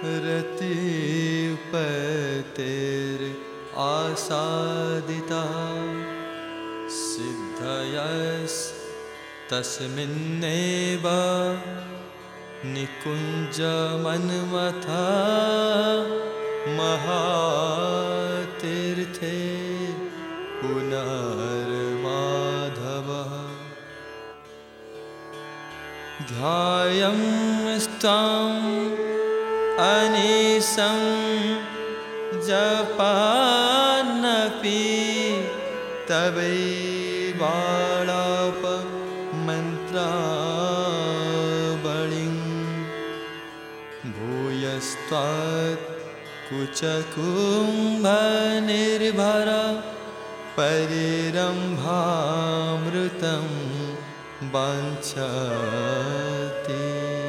रतिपतेर आसादिता सिद्धयस्तस्मिन्नेव निकुञ्जमन्मथा महातीर्थे पुनर्माधवः ध्यायं स्तं अनीशं जपान्नपि तवैवालापमन्त्रावलिं भूयस्त्वात् कुचकुम्भनिर्भर परिरम्भामृतं वाञ्छति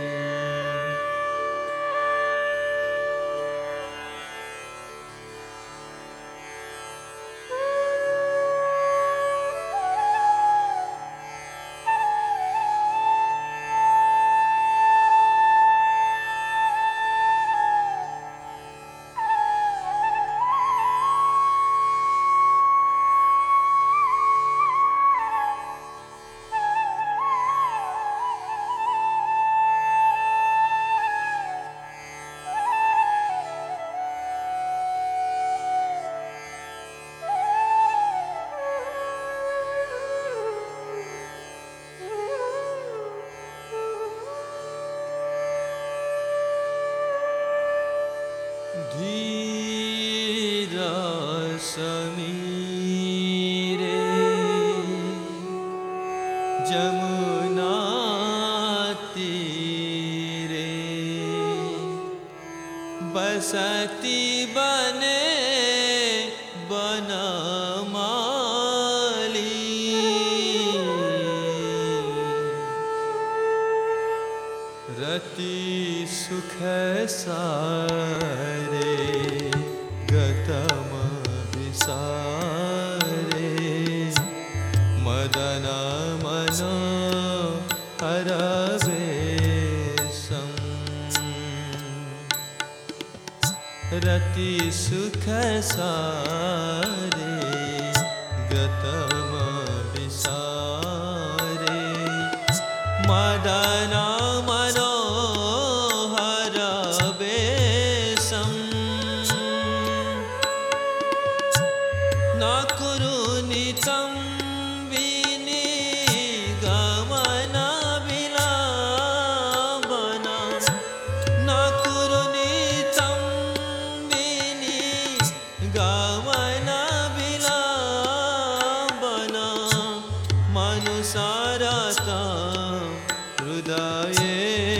धीरसमीरे जमुनातीरे बसती बने बनमाली रति सुख सारे गतम विसारे मदन मनो हरवेशं रति सुख सारे गतम विसारे मदन मनो न कुरुनितं विनिगमनविलम्बनं न कुरुनितं विनिगमनविलम्बनं मनुसारतं हृदये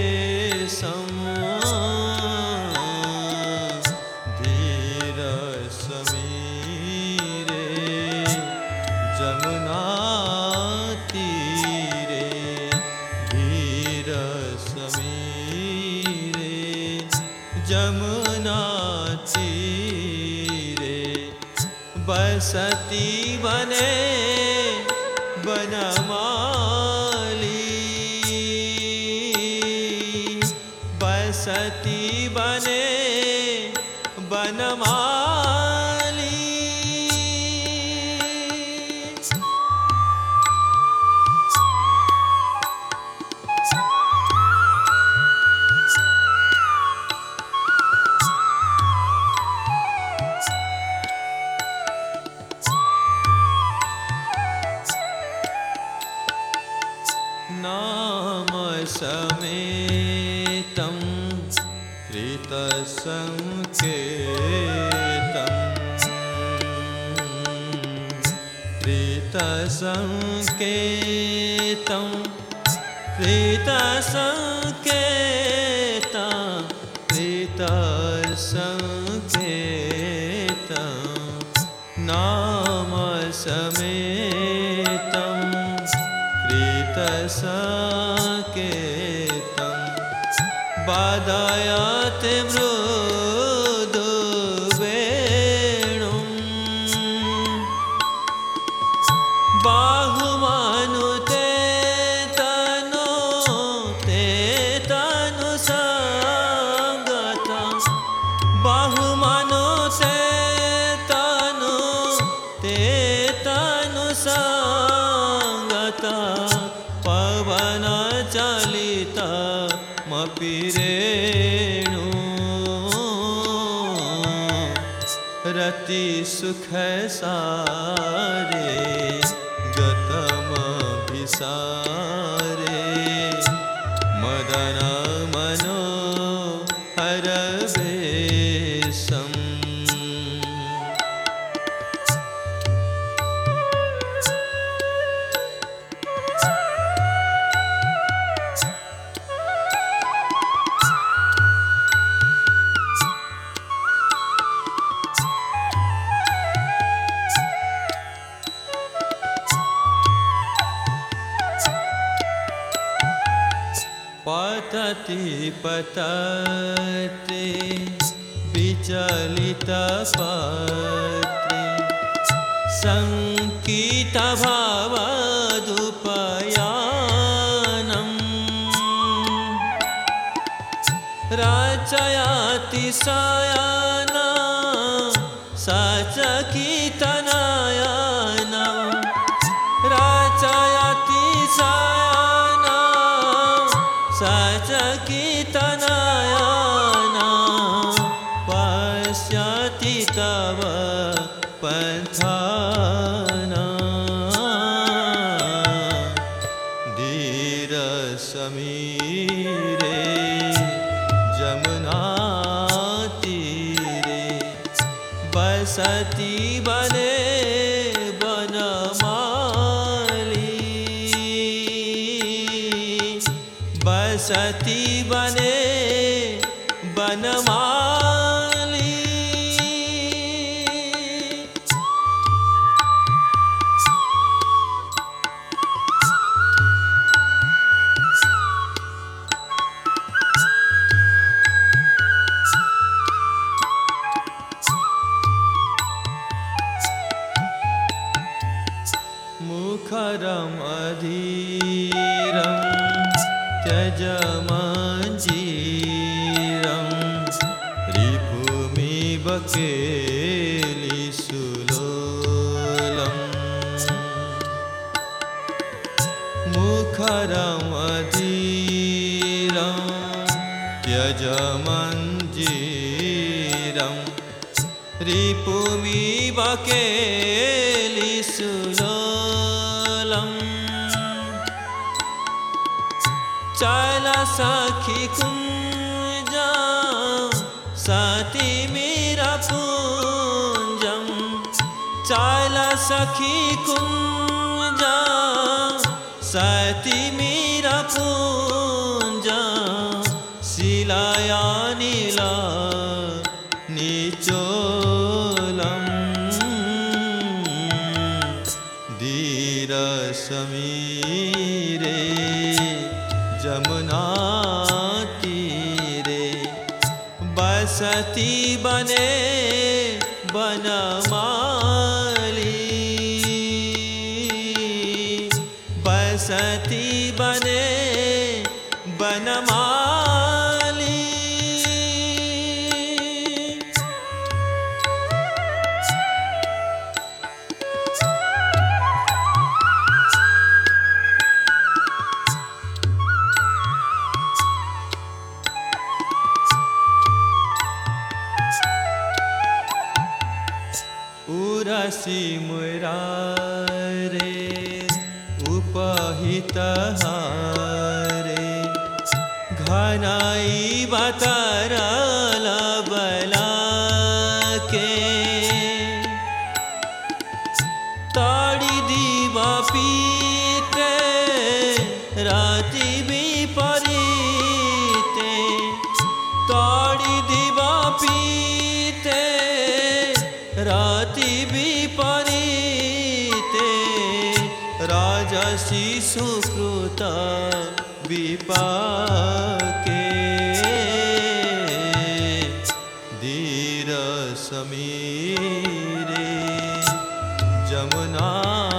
जमुना तीरे बसती बने बनमाली बसती बने बनमाली नाम समेतं प्रीतसंकेतं प्रीतसंकेतं प्रीतसंकेतं प्रीतसंकेतं नाम समेतं प्रीतसंकेतं वादयते मृदु वेणुं बाहुमानुते तनु संगतं संगता पवन चलिता मपि रेणु रति सुख सारे गतम भिसारे मदन मनो हर वेशम। पतति पतते विचलित पत्रे संकित भावादुपयानम् रचयति शयना सचकितनयना रचयति शयना सचकितनयना पश्यति तव पन्थाना धीर समीरे जमुना तीरे बसति बने बसति बने बनमाली। मुखरम अधीरम त्यजमंजीरं रिपुमिवकेलिसुलोलम् मुखरम् अधीरं त्यजमंजीरं रिपुमिवकेलिसुलोलम् चल सखी कुंजा सती मेरा पूंजम चल सखी कुंजा सती मेरा पूंजा शिलाया नीला निचोलम धीर समीरे जमुना तीरे बसति बने बनमाली बसति बने बनमाली। उरसी मुरारे उपहित हारे घनाई बतरल बला के ताड़ी दीवा पीते राति विपरीते ताड़ी दीवा पीते राति विपरीते राजसी सुकृत विपाके धीर समीरे जमुना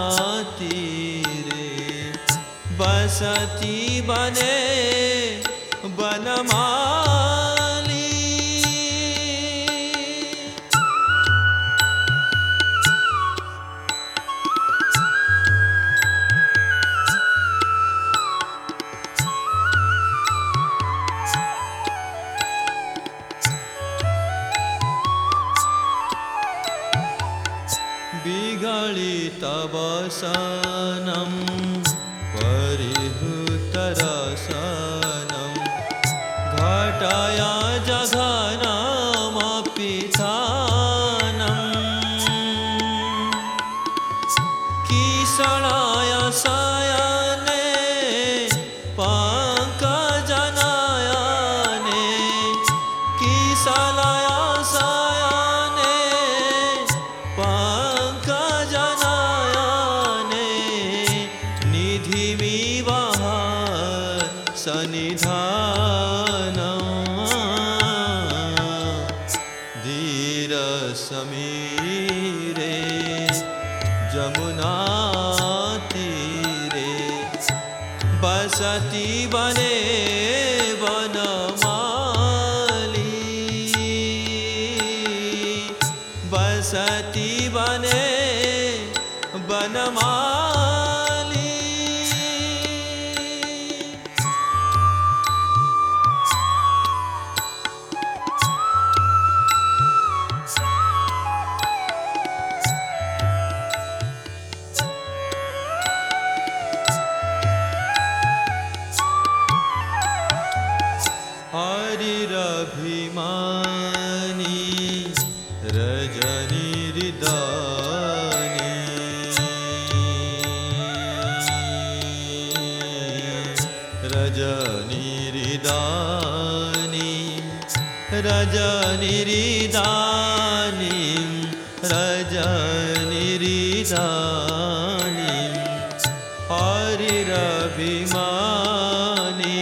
तीरे बसति बने बनमाली। रसनं परिहृतरसनं घटाया जघनमपि थानं किसणाय शयने पङ्कजनयने किसलाय शयने पङ्कजनयने निधिमिव सन्निधानं धीरसमीरे जमुनातीरे बसति वने वनमाली बसति वने वनमाली हरिरभिमानी रजनीरिदानी रजनीरिदानी रजनीरिदानी रजनीरिदानी हरिरभिमानी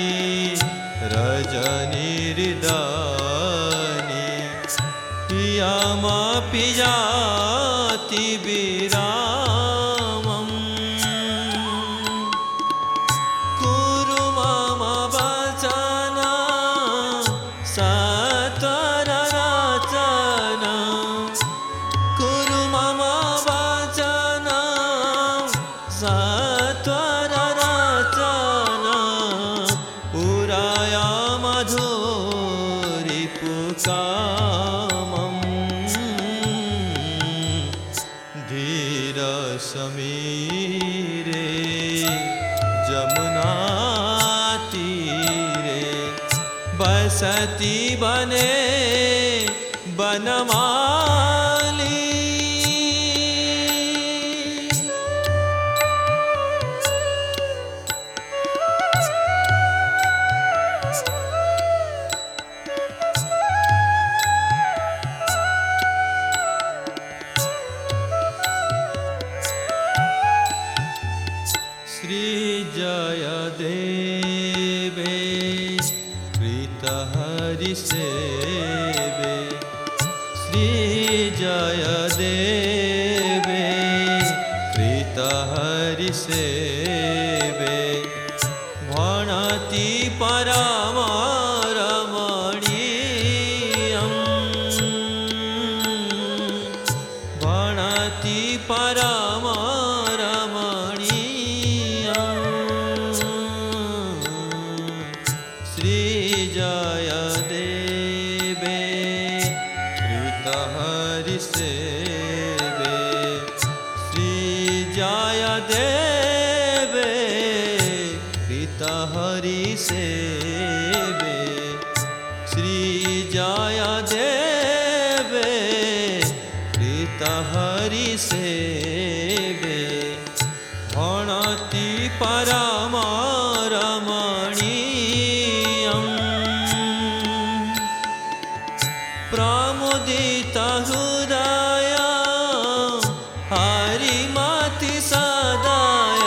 रजनीरिदानी यमपि याति विरामम् कुरु मम वचनं सत्वररचनं कुरु मम वचनं सत्वररचनं पुराय मधुरिपुकामम् धीरसमीरे जमुनातीरे बसति वने वनमाली श्रीजयदेवे प्रीतहरिसेवे श्रीजयदेवे प्रीतहरिसेवे भणति परमरमणीयम् भणति श्रीजयदेवे प्रीतहरिसेवे श्रीजयदेवे प्रीतहरिसेवे श्रीजयदेवे प्रीतहरिसेवे भणति परमरमणीयम् प्रमुदित हृदय हरिमति सदय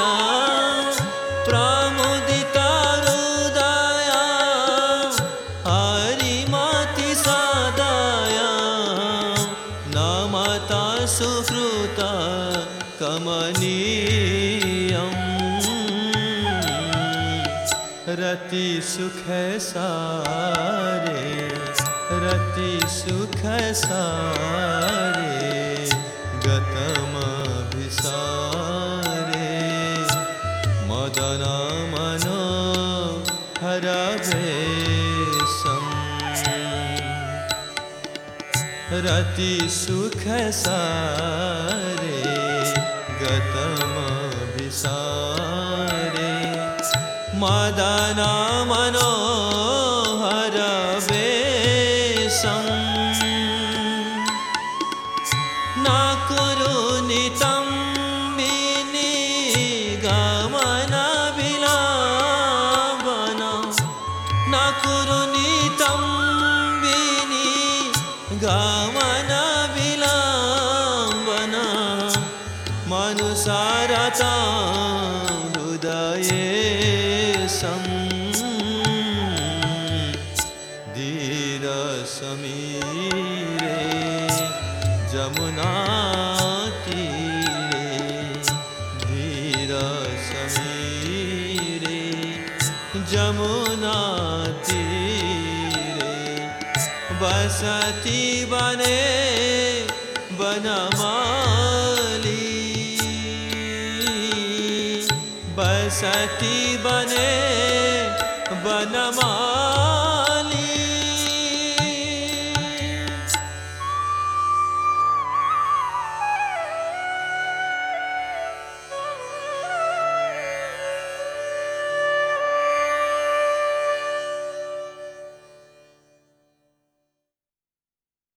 प्रमुदित हृदय हरिमति सदय नमता सुहृत कमनीयम् रति सुख सारे रति सुख सारे गतमभिसारे मदन मनो हरवेशम् रति सुख सारे गतम सारे मदन मनोहर वेशम न कुरुनितं गमन विलम्बनं न कुरुनितं गमन विलम्बनं मनुसारतां हृदयेशं धीर समीरे जमुना तीरे धीर समीरे जमुना तीरे बसती बने बनमाली बसती बने बनमाली